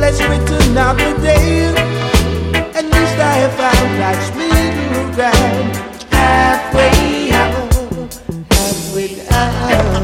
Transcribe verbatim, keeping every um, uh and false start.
let's written out the day. At least I have found life's middle ground. Halfway up, halfway down.